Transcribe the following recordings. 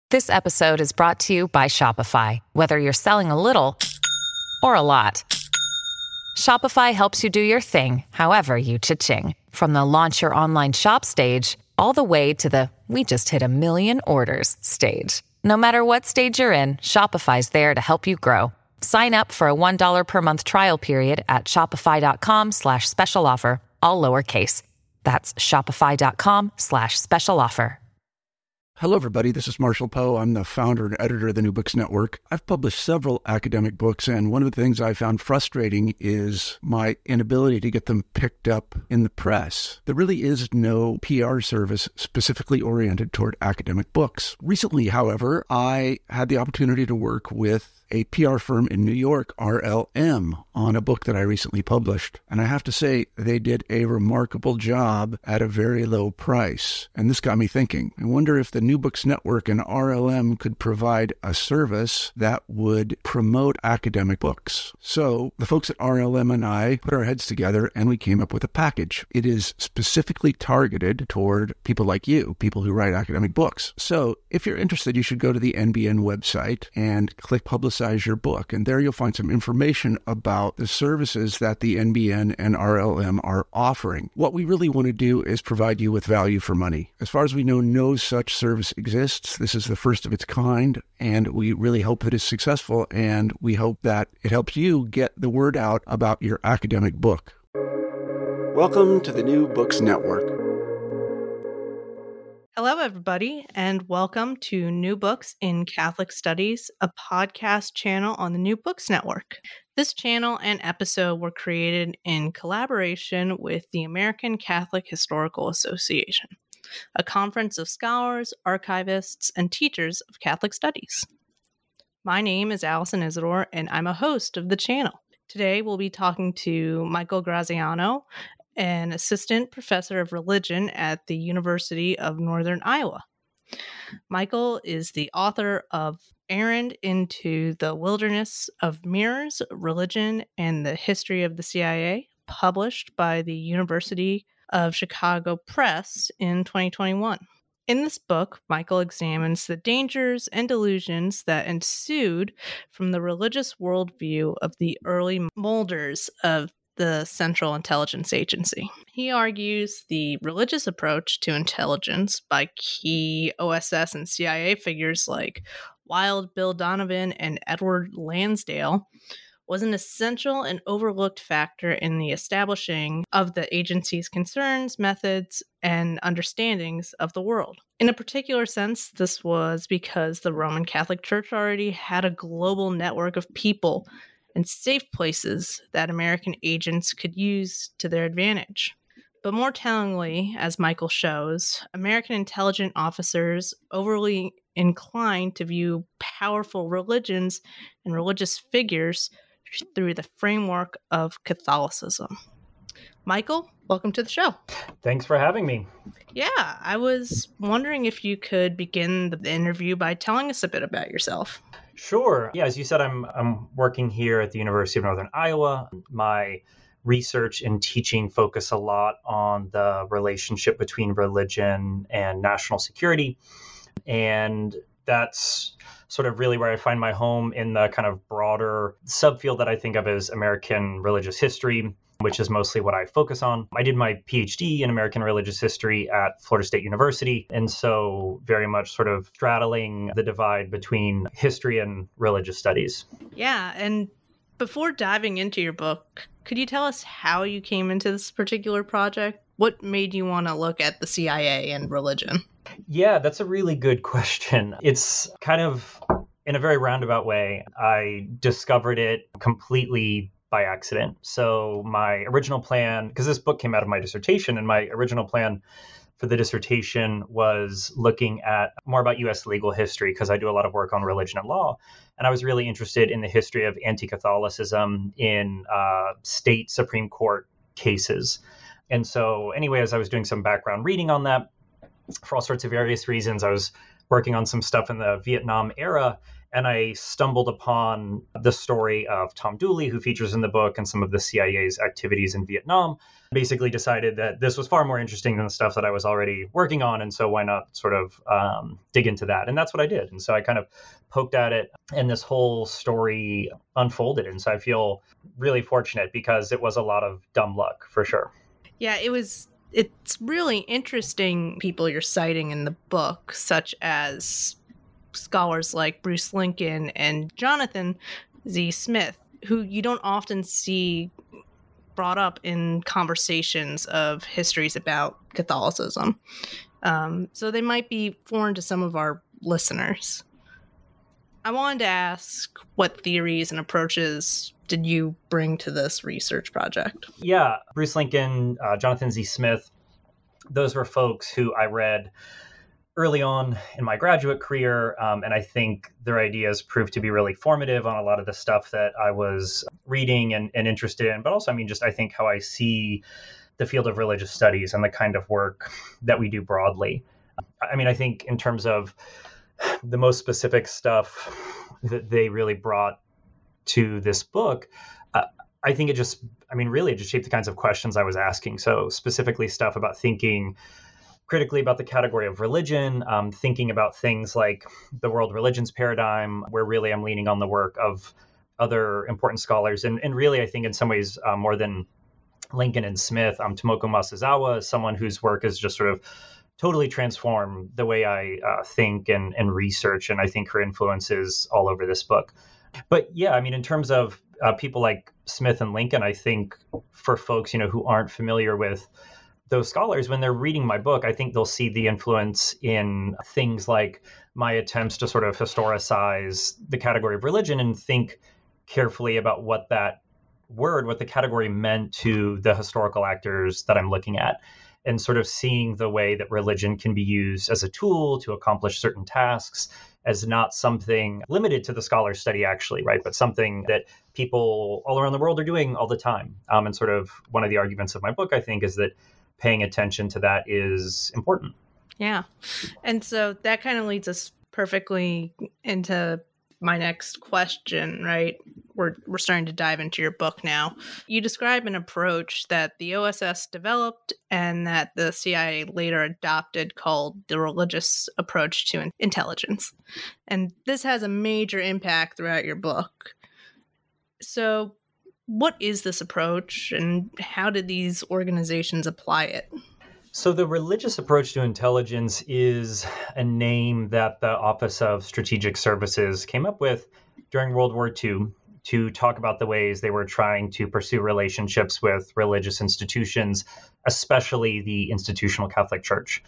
This episode is brought to you by Shopify. Whether you're selling a little or a lot, Shopify helps you do your thing, however you cha-ching. From the launch your online shop stage, all the way to the we just hit 1 million orders stage. No matter what stage you're in, Shopify's there to help you grow. Sign up for a $1 per month trial period at shopify.com/special offer, all lowercase. That's shopify.com/special offer. Hello, everybody. This is Marshall Poe. I'm the founder and editor of the New Books Network. I've published several academic books, and one of the things I found frustrating is my inability to get them picked up in the press. There really is no PR service specifically oriented toward academic books. Recently, however, I had the opportunity to work with a PR firm in New York, RLM, on a book that I recently published. And I have to say, they did a remarkable job at a very low price. And this got me thinking. I wonder if the New Books Network and RLM could provide a service that would promote academic books. So the folks at RLM and I put our heads together and we came up with a package. It is specifically targeted toward people like you, people who write academic books. So if you're interested, you should go to the NBN website and click Publicize Your Book. And there you'll find some information about the services that the NBN and RLM are offering. What we really want to do is provide you with value for money. As far as we know, no such service exists. This is the first of its kind, and we really hope that it's successful, and we hope that it helps you get the word out about your academic book. Welcome to the New Books Network. Hello, everybody, and welcome to New Books in Catholic Studies, a podcast channel on the New Books Network. This channel and episode were created in collaboration with the American Catholic Historical Association, a conference of scholars, archivists, and teachers of Catholic studies. My name is Allison Isidore, and I'm a host of the channel. Today, we'll be talking to Michael Graziano, an assistant professor of religion at the University of Northern Iowa. Michael is the author of Errand into the Wilderness of Mirrors, Religion, and the History of the CIA, published by the University of Chicago Press in 2021. In this book, Michael examines the dangers and delusions that ensued from the religious worldview of the early molders of the Central Intelligence Agency. He argues the religious approach to intelligence by key OSS and CIA figures like Wild Bill Donovan and Edward Lansdale was an essential and overlooked factor in the establishing of the agency's concerns, methods, and understandings of the world. In a particular sense, this was because the Roman Catholic Church already had a global network of people and safe places that American agents could use to their advantage. But more tellingly, as Michael shows, American intelligence officers overly inclined to view powerful religions and religious figures through the framework of Catholicism. Michael, welcome to the show. Thanks for having me. Yeah, I was wondering if you could begin the interview by telling us a bit about yourself. Sure. Yeah, as you said, I'm working here at the University of Northern Iowa. My research and teaching focus a lot on the relationship between religion and national security. And that's sort of really where I find my home in the kind of broader subfield that I think of as American religious history, which is mostly what I focus on. I did my PhD in American religious history at Florida State University, and so very much sort of straddling the divide between history and religious studies. Yeah, and before diving into your book, could you tell us how you came into this particular project? What made you want to look at the CIA and religion? Yeah, that's a really good question. It's kind of, in a very roundabout way, I discovered it completely by accident. So my original plan, because this book came out of my dissertation, and my original plan for the dissertation was looking at more about U.S. legal history, because I do a lot of work on religion and law. And I was really interested in the history of anti-Catholicism in state Supreme Court cases. And so anyway, as I was doing some background reading on that, for all sorts of various reasons, I was working on some stuff in the Vietnam era. And I stumbled upon the story of Tom Dooley, who features in the book, and some of the CIA's activities in Vietnam. Basically decided that this was far more interesting than the stuff that I was already working on. And so why not sort of dig into that? And that's what I did. And so I kind of poked at it, and this whole story unfolded. And so I feel really fortunate because it was a lot of dumb luck for sure. Yeah, it's really interesting people you're citing in the book, such as scholars like Bruce Lincoln and Jonathan Z. Smith, who you don't often see brought up in conversations of histories about Catholicism. So they might be foreign to some of our listeners. I wanted to ask, what theories and approaches did you bring to this research project? Yeah, Bruce Lincoln, Jonathan Z. Smith, those were folks who I read early on in my graduate career, and I think their ideas proved to be really formative on a lot of the stuff that I was reading and interested in. But also, I think how I see the field of religious studies and the kind of work that we do broadly. I think in terms of the most specific stuff that they really brought to this book, I think it just shaped the kinds of questions I was asking. So specifically stuff about thinking critically about the category of religion, thinking about things like the world religions paradigm, where really I'm leaning on the work of other important scholars. And really, I think in some ways, more than Lincoln and Smith, Tomoko Masuzawa is someone whose work has just sort of totally transformed the way I think and research. And I think her influence is all over this book. But yeah, in terms of people like Smith and Lincoln, I think for folks, who aren't familiar with those scholars, when they're reading my book, I think they'll see the influence in things like my attempts to sort of historicize the category of religion and think carefully about what that word, what the category meant to the historical actors that I'm looking at, and sort of seeing the way that religion can be used as a tool to accomplish certain tasks, as not something limited to the scholar's study, actually, right? But something that people all around the world are doing all the time. And sort of one of the arguments of my book, I think, is that paying attention to that is important. Yeah. And so that kind of leads us perfectly into my next question, right? We're starting to dive into your book now. You describe an approach that the OSS developed and that the CIA later adopted called the religious approach to intelligence. And this has a major impact throughout your book. So what is this approach and how did these organizations apply it? So the religious approach to intelligence is a name that the Office of Strategic Services came up with during World War II to talk about the ways they were trying to pursue relationships with religious institutions, especially the institutional Catholic Church.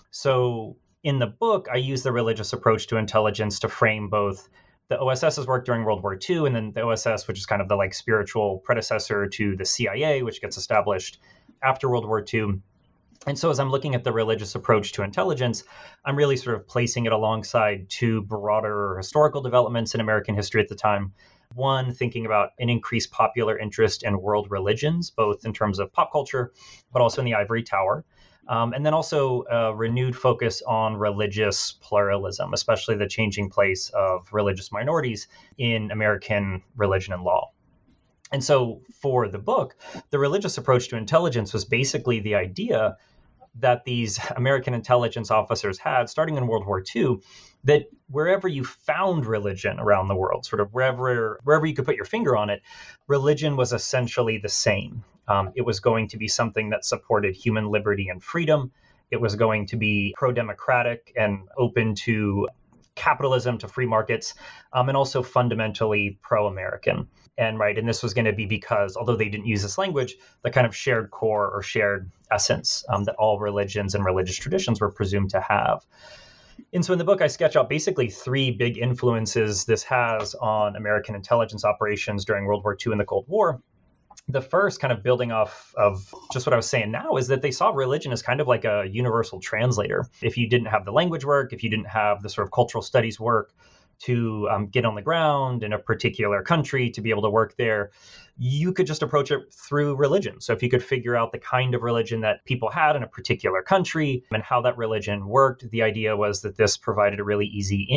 So in the book, I use the religious approach to intelligence to frame both the OSS's work during World War II, and then the OSS, which is kind of the spiritual predecessor to the CIA, which gets established after World War II. And so as I'm looking at the religious approach to intelligence, I'm really sort of placing it alongside two broader historical developments in American history at the time. One, thinking about an increased popular interest in world religions, both in terms of pop culture, but also in the ivory tower. And then also a renewed focus on religious pluralism, especially the changing place of religious minorities in American religion and law. And so for the book, the religious approach to intelligence was basically the idea that these American intelligence officers had, starting in World War II, that wherever you found religion around the world, sort of wherever you could put your finger on it, religion was essentially the same. It was going to be something that supported human liberty and freedom. It was going to be pro-democratic and open to capitalism, to free markets, and also fundamentally pro-American. And this was going to be because, although they didn't use this language, the kind of shared core or shared essence that all religions and religious traditions were presumed to have. And so in the book, I sketch out basically three big influences this has on American intelligence operations during World War II and the Cold War. The first, kind of building off of just what I was saying now, is that they saw religion as kind of like a universal translator. If you didn't have the language work, if you didn't have the sort of cultural studies work to get on the ground in a particular country to be able to work there, you could just approach it through religion. So if you could figure out the kind of religion that people had in a particular country and how that religion worked, the idea was that this provided a really easy in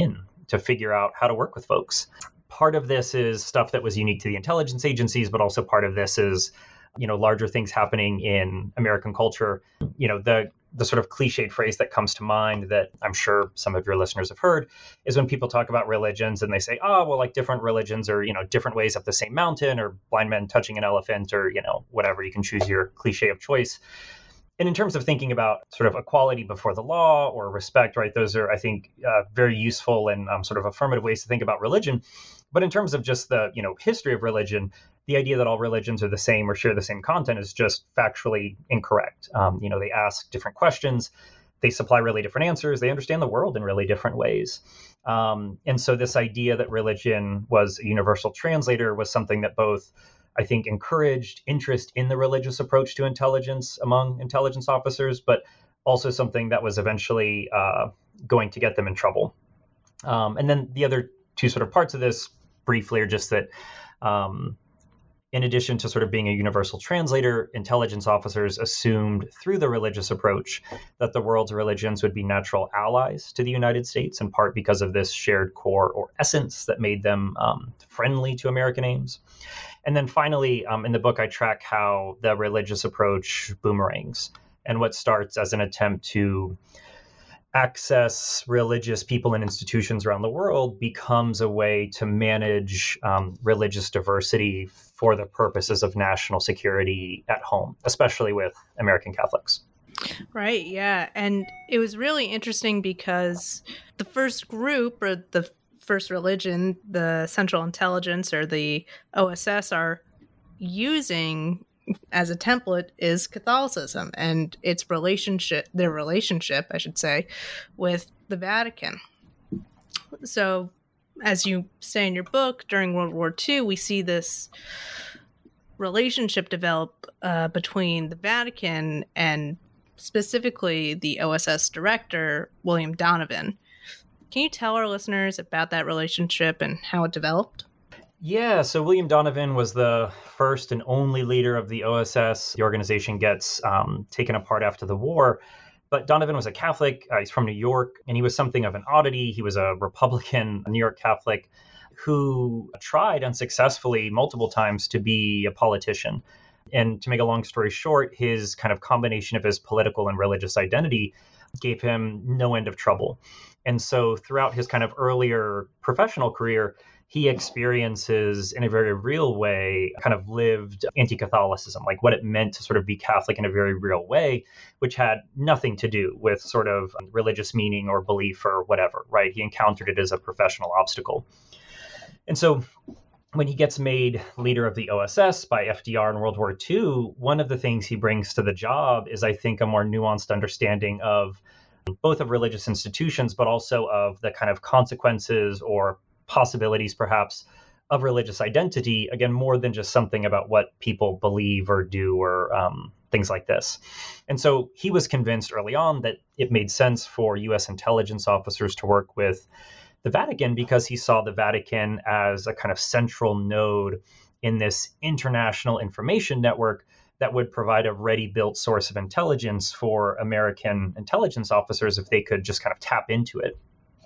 to figure out how to work with folks. Part of this is stuff that was unique to the intelligence agencies, but also part of this is, larger things happening in American culture. The sort of cliched phrase that comes to mind that I'm sure some of your listeners have heard is when people talk about religions and they say, oh, well, like different religions are, different ways up the same mountain, or blind men touching an elephant, or, whatever. You can choose your cliche of choice. And in terms of thinking about sort of equality before the law or respect, right, those are, I think, very useful and sort of affirmative ways to think about religion. But in terms of just the, history of religion, the idea that all religions are the same or share the same content is just factually incorrect. They ask different questions, they supply really different answers, they understand the world in really different ways. And so this idea that religion was a universal translator was something that both, I think, encouraged interest in the religious approach to intelligence among intelligence officers, but also something that was eventually going to get them in trouble. And then the other two sort of parts of this briefly are just that in addition to sort of being a universal translator, intelligence officers assumed through the religious approach that the world's religions would be natural allies to the United States, in part because of this shared core or essence that made them friendly to American aims. And then finally, in the book, I track how the religious approach boomerangs, and what starts as an attempt to access religious people and institutions around the world becomes a way to manage religious diversity for the purposes of national security at home, especially with American Catholics. Right, yeah. And it was really interesting because the first group, or the first religion, the Central Intelligence or the OSS, are using as a template is Catholicism and their relationship, I should say, with the Vatican. So, as you say in your book, during World War II, we see this relationship develop between the Vatican and specifically the OSS director, William Donovan. Can you tell our listeners about that relationship and how it developed? Yeah, so William Donovan was the first and only leader of the OSS. The organization gets taken apart after the war. But Donovan was a Catholic. He's from New York, and he was something of an oddity. He was a Republican, a New York Catholic, who tried unsuccessfully multiple times to be a politician. And to make a long story short, his kind of combination of his political and religious identity gave him no end of trouble. And so throughout his kind of earlier professional career, he experiences in a very real way kind of lived anti-Catholicism, like what it meant to sort of be Catholic in a very real way, which had nothing to do with sort of religious meaning or belief or whatever, right? He encountered it as a professional obstacle. And so when he gets made leader of the OSS by FDR in World War II, one of the things he brings to the job is, I think, a more nuanced understanding of both of religious institutions, but also of the kind of consequences or possibilities, perhaps, of religious identity, again, more than just something about what people believe or do or things like this. And so he was convinced early on that it made sense for U.S. intelligence officers to work with the Vatican because he saw the Vatican as a kind of central node in this international information network that would provide a ready-built source of intelligence for American intelligence officers if they could just kind of tap into it.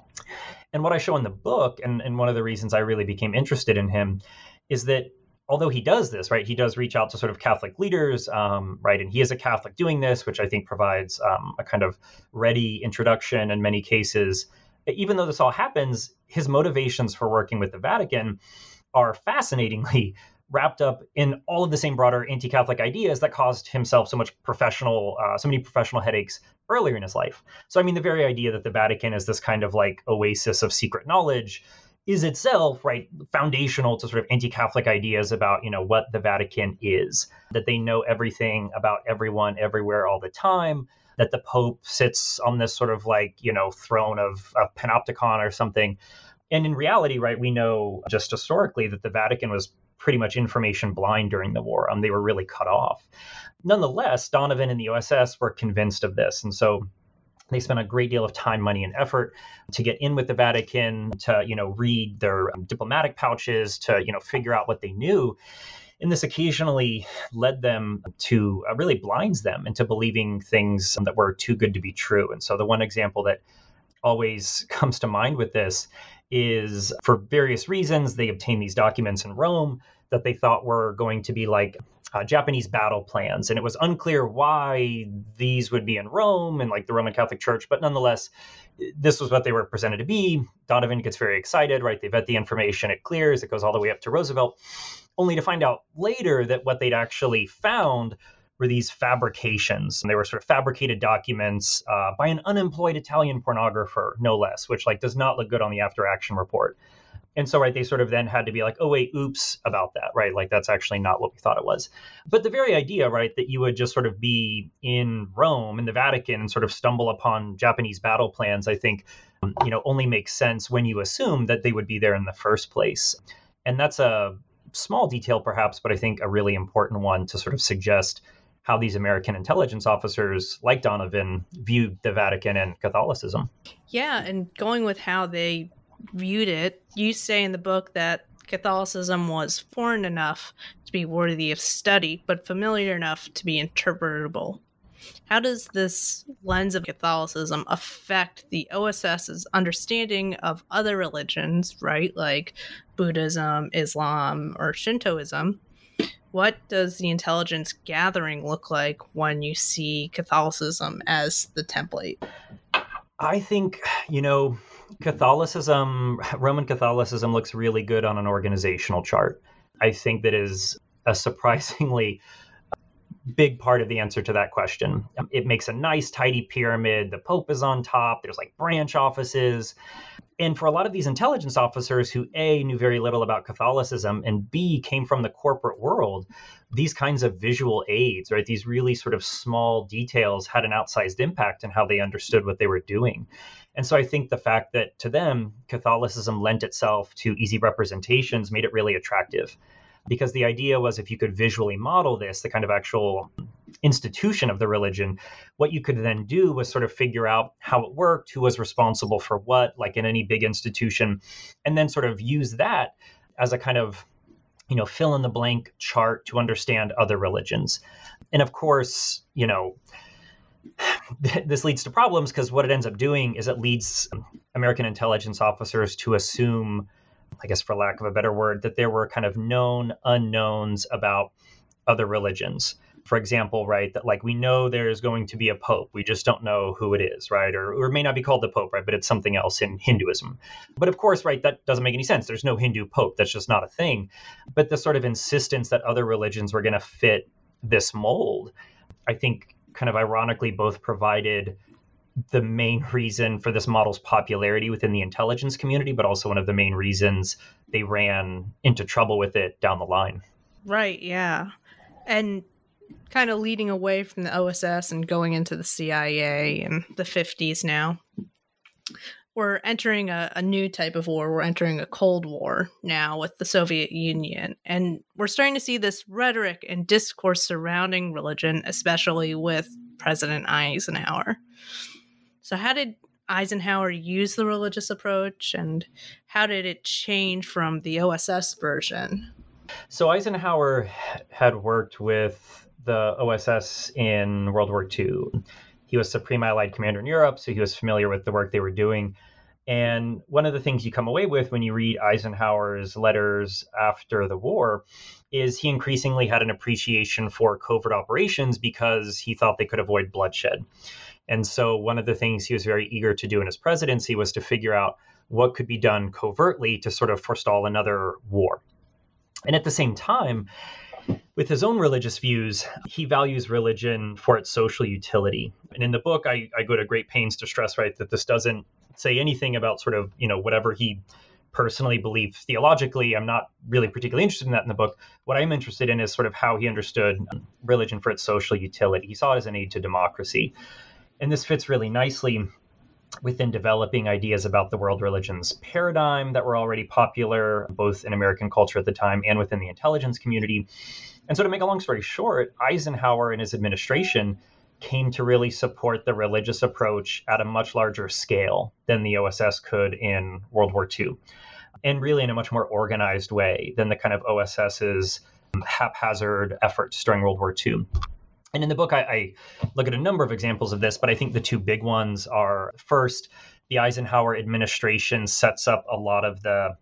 And what I show in the book, and one of the reasons I really became interested in him, is that although he does this, right, he does reach out to sort of Catholic leaders, right, and he is a Catholic doing this, which I think provides a kind of ready introduction in many cases. Even though this all happens, his motivations for working with the Vatican are fascinatingly wrapped up in all of the same broader anti-Catholic ideas that caused himself so many professional headaches earlier in his life. So, I mean, the very idea that the Vatican is this kind of like oasis of secret knowledge is itself, right, foundational to sort of anti-Catholic ideas about, what the Vatican is, that they know everything about everyone, everywhere, all the time, that the Pope sits on this sort of like, throne of a panopticon or something. And in reality, right, we know just historically that the Vatican was pretty much information blind during the war. They were really cut off. Nonetheless, Donovan and the OSS were convinced of this. And so they spent a great deal of time, money, and effort to get in with the Vatican, to, read their diplomatic pouches, to, figure out what they knew. And this occasionally led them to, really blinds them into believing things that were too good to be true. And so the one example that always comes to mind with this is for various reasons, they obtained these documents in Rome that they thought were going to be like Japanese battle plans. And it was unclear why these would be in Rome and like the Roman Catholic Church, but nonetheless, this was what they were presented to be. Donovan gets very excited, right? They vet the information, it clears, it goes all the way up to Roosevelt, only to find out later that what they'd actually found were these fabrications. And they were sort of fabricated documents by an unemployed Italian pornographer, no less, which like does not look good on the after action report. And so, right, they sort of then had to be like, oh, wait, oops about that, right? Like, that's actually not what we thought it was. But the very idea, right, that you would just sort of be in Rome, in the Vatican, and sort of stumble upon Japanese battle plans, I think, only makes sense when you assume that they would be there in the first place. And that's a small detail, perhaps, but I think a really important one to sort of suggest how these American intelligence officers, like Donovan, viewed the Vatican and Catholicism. Yeah, and going with how they viewed it, you say in the book that Catholicism was foreign enough to be worthy of study, but familiar enough to be interpretable. How does this lens of Catholicism affect the OSS's understanding of other religions, right? Like Buddhism, Islam, or Shintoism? What does the intelligence gathering look like when you see Catholicism as the template? I think, Catholicism, Roman Catholicism looks really good on an organizational chart. I think that is a surprisingly big part of the answer to that question. It makes a nice, tidy pyramid. The Pope is on top. There's like branch offices. And for a lot of these intelligence officers who A, knew very little about Catholicism, and B, came from the corporate world, these kinds of visual aids, right, these really sort of small details had an outsized impact in how they understood what they were doing. And so I think the fact that to them, Catholicism lent itself to easy representations made it really attractive. Because the idea was if you could visually model this, the kind of actual institution of the religion, what you could then do was sort of figure out how it worked, who was responsible for what, like in any big institution, and then sort of use that as a kind of, fill in the blank chart to understand other religions. And of course, this leads to problems because what it ends up doing is it leads American intelligence officers to assume, I guess for lack of a better word, that there were kind of known unknowns about other religions. For example, right, that like we know there's going to be a pope, we just don't know who it is, right? Or it may not be called the pope, right, but it's something else in Hinduism. But of course, right, that doesn't make any sense. There's no Hindu pope. That's just not a thing. But the sort of insistence that other religions were going to fit this mold, I think kind of ironically both provided the main reason for this model's popularity within the intelligence community, but also one of the main reasons they ran into trouble with it down the line. Right, yeah. And kind of leading away from the OSS and going into the CIA in the 50s now. We're entering a new type of war. We're entering a Cold War now with the Soviet Union. And we're starting to see this rhetoric and discourse surrounding religion, especially with President Eisenhower. So how did Eisenhower use the religious approach, and how did it change from the OSS version? So Eisenhower had worked with the OSS in World War II. He was Supreme Allied Commander in Europe, so he was familiar with the work they were doing. And one of the things you come away with when you read Eisenhower's letters after the war is he increasingly had an appreciation for covert operations because he thought they could avoid bloodshed. And so one of the things he was very eager to do in his presidency was to figure out what could be done covertly to sort of forestall another war. And at the same time, with his own religious views, he values religion for its social utility. And in the book, I go to great pains to stress, right, that this doesn't say anything about sort of, whatever he personally believed theologically. I'm not really particularly interested in that in the book. What I'm interested in is sort of how he understood religion for its social utility. He saw it as an aid to democracy. And this fits really nicely within developing ideas about the world religions paradigm that were already popular, both in American culture at the time and within the intelligence community. And so to make a long story short, Eisenhower and his administration came to really support the religious approach at a much larger scale than the OSS could in World War II, and really in a much more organized way than the kind of OSS's haphazard efforts during World War II. And in the book, I look at a number of examples of this, but I think the two big ones are, first, the Eisenhower administration sets up a lot of the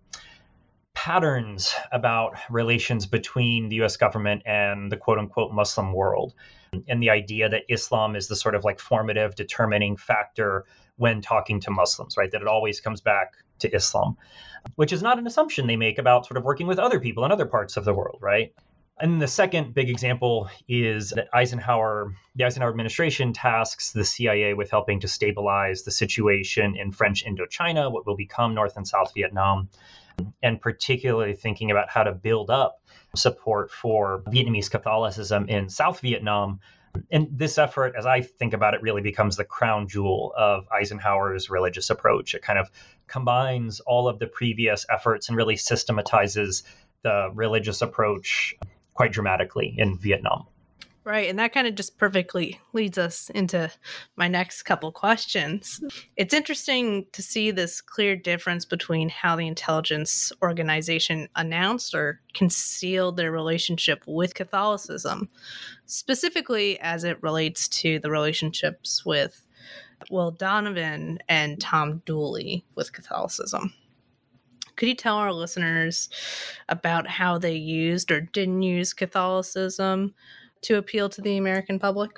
patterns about relations between the US government and the quote unquote Muslim world. And the idea that Islam is the sort of like formative determining factor when talking to Muslims, right? That it always comes back to Islam, which is not an assumption they make about sort of working with other people in other parts of the world, right? And the second big example is that the Eisenhower administration tasks the CIA with helping to stabilize the situation in French Indochina, what will become North and South Vietnam, and particularly thinking about how to build up support for Vietnamese Catholicism in South Vietnam. And this effort, as I think about it, really becomes the crown jewel of Eisenhower's religious approach. It kind of combines all of the previous efforts and really systematizes the religious approach quite dramatically in Vietnam. Right. And that kind of just perfectly leads us into my next couple questions. It's interesting to see this clear difference between how the intelligence organization announced or concealed their relationship with Catholicism, specifically as it relates to the relationships with Will Donovan and Tom Dooley with Catholicism. Could you tell our listeners about how they used or didn't use Catholicism to appeal to the American public?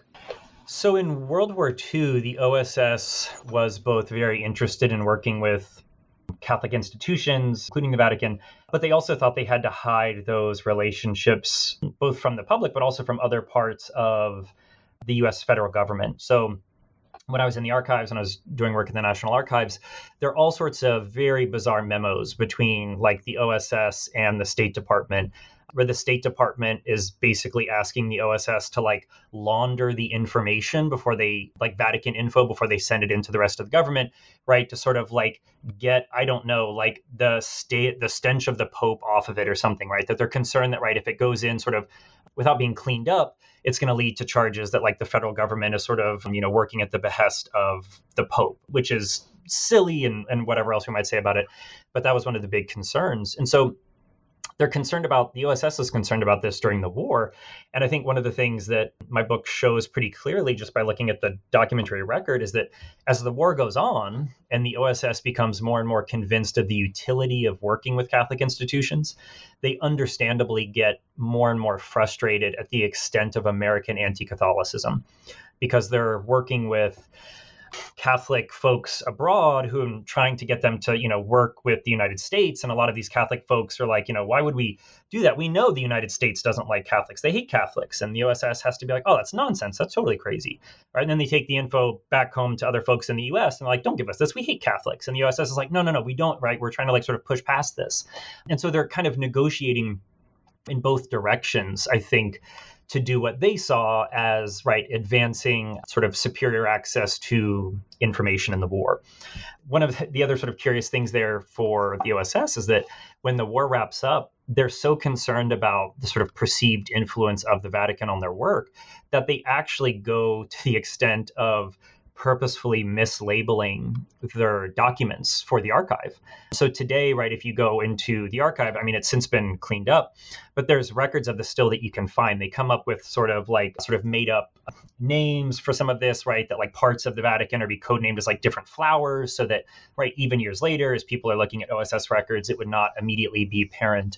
So in World War II, the OSS was both very interested in working with Catholic institutions, including the Vatican, but they also thought they had to hide those relationships, both from the public, but also from other parts of the US federal government. So when I was in the archives and I was doing work in the National Archives, there are all sorts of very bizarre memos between like the OSS and the State Department, where the State Department is basically asking the OSS to like launder the information before they like Vatican info before they send it into the rest of the government, right? To sort of like get, I don't know, like the stench of the Pope off of it or something, right? That they're concerned that, right, if it goes in sort of without being cleaned up, it's going to lead to charges that like the federal government is sort of, working at the behest of the Pope, which is silly and whatever else we might say about it. But that was one of the big concerns. And so they're concerned about, the OSS is concerned about this during the war. And I think one of the things that my book shows pretty clearly just by looking at the documentary record is that as the war goes on and the OSS becomes more and more convinced of the utility of working with Catholic institutions, they understandably get more and more frustrated at the extent of American anti-Catholicism because they're working with Catholic folks abroad who are trying to get them to, work with the United States. And a lot of these Catholic folks are like, why would we do that? We know the United States doesn't like Catholics. They hate Catholics. And the OSS has to be like, oh, that's nonsense. That's totally crazy. Right. And then they take the info back home to other folks in the US and they're like, don't give us this. We hate Catholics. And the OSS is like, no, we don't. Right. We're trying to like sort of push past this. And so they're kind of negotiating in both directions, I think, to do what they saw as, right, advancing sort of superior access to information in the war. One of the other sort of curious things there for the OSS is that when the war wraps up, they're so concerned about the sort of perceived influence of the Vatican on their work that they actually go to the extent of purposefully mislabeling their documents for the archive. So today, right, if you go into the archive, I mean, it's since been cleaned up, but there's records of this still that you can find. They come up with sort of made up names for some of this, right, that like parts of the Vatican are be codenamed as like different flowers so that, right, even years later, as people are looking at OSS records, it would not immediately be apparent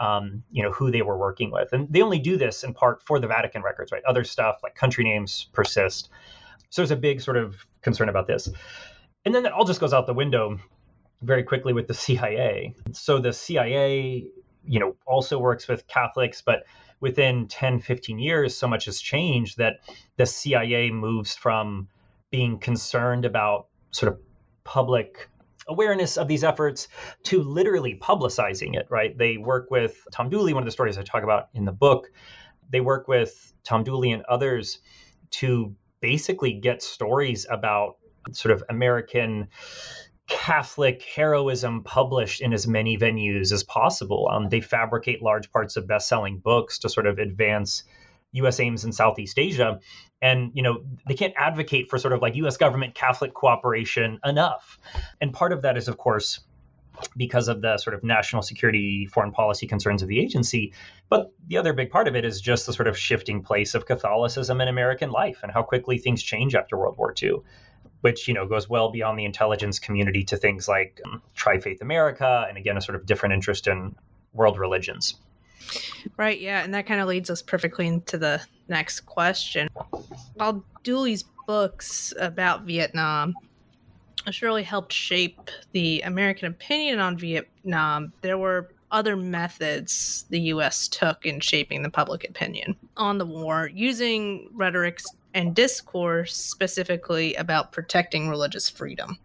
who they were working with. And they only do this in part for the Vatican records, right? Other stuff like country names persist. So there's a big sort of concern about this. And then that all just goes out the window very quickly with the CIA. So the CIA, also works with Catholics, but within 10, 15 years, so much has changed that the CIA moves from being concerned about sort of public awareness of these efforts to literally publicizing it, right? They work with Tom Dooley, one of the stories I talk about in the book. They work with Tom Dooley and others to basically get stories about sort of American Catholic heroism published in as many venues as possible. They fabricate large parts of best-selling books to sort of advance U.S. aims in Southeast Asia. And, they can't advocate for sort of like U.S. government Catholic cooperation enough. And part of that is, of course, because of the sort of national security, foreign policy concerns of the agency. But the other big part of it is just the sort of shifting place of Catholicism in American life and how quickly things change after World War II. which, goes well beyond the intelligence community to things like Tri-Faith America, and again, a sort of different interest in world religions. Right, yeah, and that kind of leads us perfectly into the next question. While Dooley's books about Vietnam surely helped shape the American opinion on Vietnam, there were other methods the U.S. took in shaping the public opinion on the war, using rhetoric and discourse specifically about protecting religious freedom.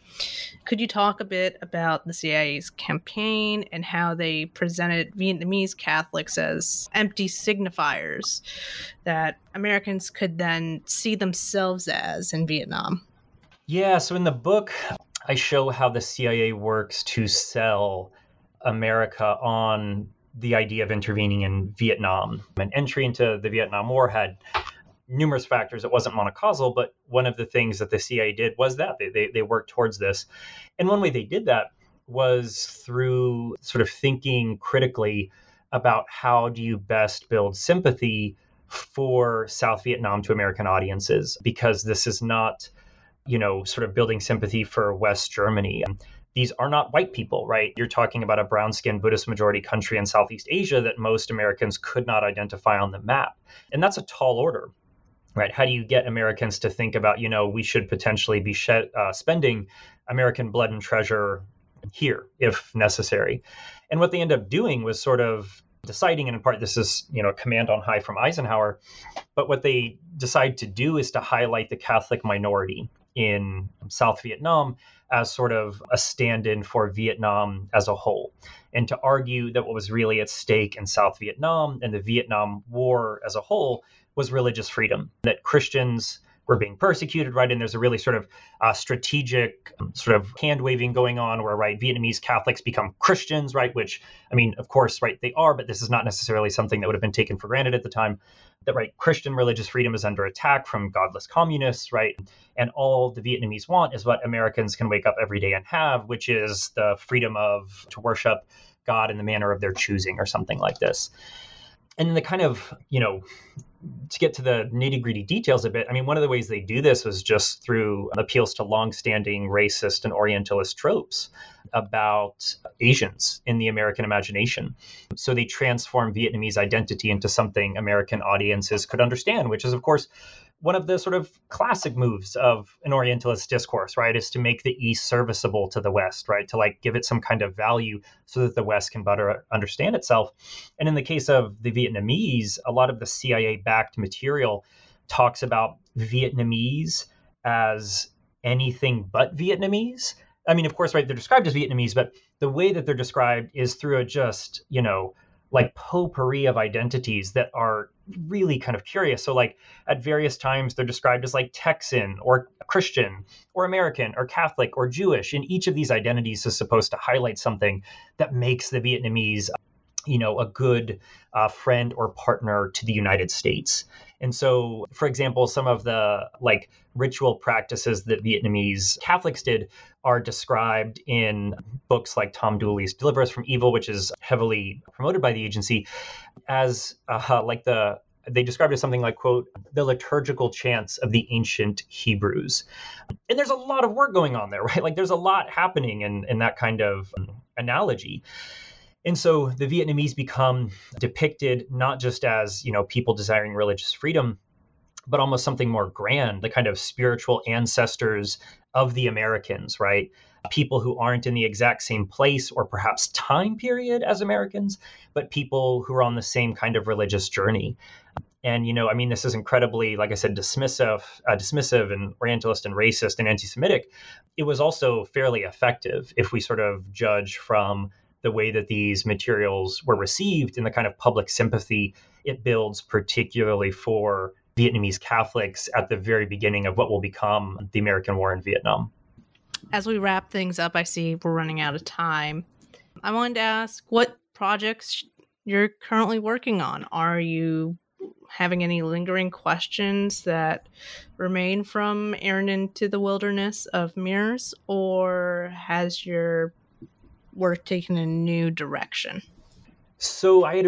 Could you talk a bit about the CIA's campaign and how they presented Vietnamese Catholics as empty signifiers that Americans could then see themselves as in Vietnam? Yeah, so in the book, I show how the CIA works to sell America on the idea of intervening in Vietnam. An entry into the Vietnam War had numerous factors. It wasn't monocausal, but one of the things that the CIA did was that they worked towards this. And one way they did that was through sort of thinking critically about how do you best build sympathy for South Vietnam to American audiences, because this is not, sort of building sympathy for West Germany. These are not white people, right? You're talking about a brown-skinned Buddhist majority country in Southeast Asia that most Americans could not identify on the map. And that's a tall order. Right? How do you get Americans to think about, we should potentially be spending American blood and treasure here if necessary? And what they end up doing was sort of deciding, and in part this is, a command on high from Eisenhower, but what they decide to do is to highlight the Catholic minority in South Vietnam as sort of a stand-in for Vietnam as a whole, and to argue that what was really at stake in South Vietnam and the Vietnam War as a whole was religious freedom, that Christians were being persecuted, right? And there's a really sort of strategic sort of hand waving going on where, right, Vietnamese Catholics become Christians, right? Which, of course, right, they are, but this is not necessarily something that would have been taken for granted at the time. That, right, Christian religious freedom is under attack from godless communists, right? And all the Vietnamese want is what Americans can wake up every day and have, which is the freedom to worship God in the manner of their choosing or something like this. And the kind of, to get to the nitty-gritty details a bit, one of the ways they do this was just through appeals to longstanding racist and Orientalist tropes about Asians in the American imagination. So they transform Vietnamese identity into something American audiences could understand, which is, of course, one of the sort of classic moves of an Orientalist discourse, right, is to make the East serviceable to the West, right, to give it some kind of value so that the West can better understand itself. And in the case of the Vietnamese, a lot of the CIA-backed material talks about Vietnamese as anything but Vietnamese. Of course, right, they're described as Vietnamese, but the way that they're described is through a just, potpourri of identities that are really kind of curious. So at various times they're described as Texan or Christian or American or Catholic or Jewish. And each of these identities is supposed to highlight something that makes the Vietnamese, a good friend or partner to the United States. And so, for example, some of the ritual practices that Vietnamese Catholics did are described in books like Tom Dooley's Deliver Us from Evil, which is heavily promoted by the agency, as they described it as something like, quote, the liturgical chants of the ancient Hebrews. And there's a lot of work going on there, right? There's a lot happening in that kind of analogy. And so the Vietnamese become depicted not just as, people desiring religious freedom, but almost something more grand, the kind of spiritual ancestors of the Americans, right? People who aren't in the exact same place or perhaps time period as Americans, but people who are on the same kind of religious journey. And, this is incredibly, like I said, dismissive and Orientalist and racist and anti-Semitic. It was also fairly effective if we sort of judge from the way that these materials were received and the kind of public sympathy it builds, particularly for Vietnamese Catholics at the very beginning of what will become the American War in Vietnam. As we wrap things up, I see we're running out of time. I wanted to ask what projects you're currently working on. Are you having any lingering questions that remain from Aaron into the Wilderness of Mirrors, or has your work taken a new direction? So I've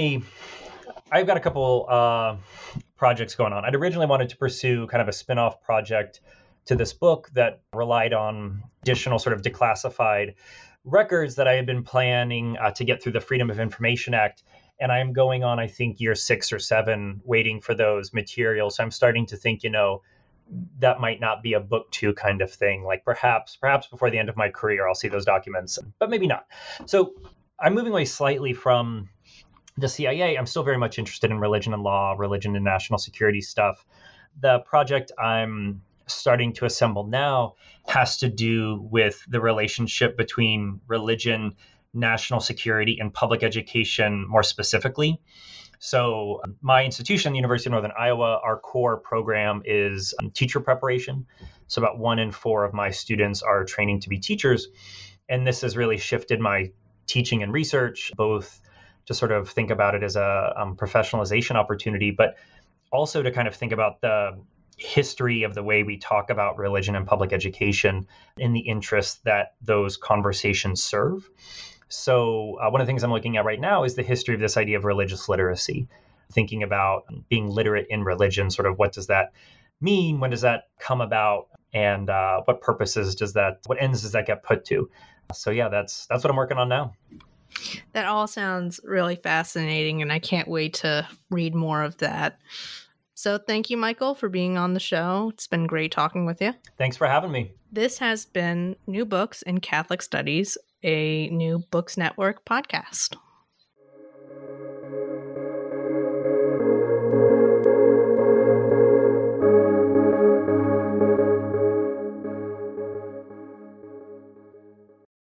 got a couple projects going on. I'd originally wanted to pursue kind of a spin-off project to this book that relied on additional sort of declassified records that I had been planning to get through the Freedom of Information Act. And I'm going on, I think, year 6 or 7, waiting for those materials. So I'm starting to think, that might not be a book 2 kind of thing. Like perhaps before the end of my career, I'll see those documents, but maybe not. So I'm moving away slightly from the CIA. I'm still very much interested in religion and law, religion and national security stuff. The project I'm starting to assemble now has to do with the relationship between religion, national security, and public education more specifically. So my institution, the University of Northern Iowa, our core program is teacher preparation. So about 1 in 4 of my students are training to be teachers. And this has really shifted my teaching and research, both to sort of think about it as a professionalization opportunity, but also to kind of think about the history of the way we talk about religion and public education in the interests that those conversations serve. So one of the things I'm looking at right now is the history of this idea of religious literacy, thinking about being literate in religion, sort of what does that mean? When does that come about? And what ends does that get put to? So yeah, that's what I'm working on now. That all sounds really fascinating, and I can't wait to read more of that. So thank you, Michael, for being on the show. It's been great talking with you. Thanks for having me. This has been New Books in Catholic Studies, a New Books Network podcast.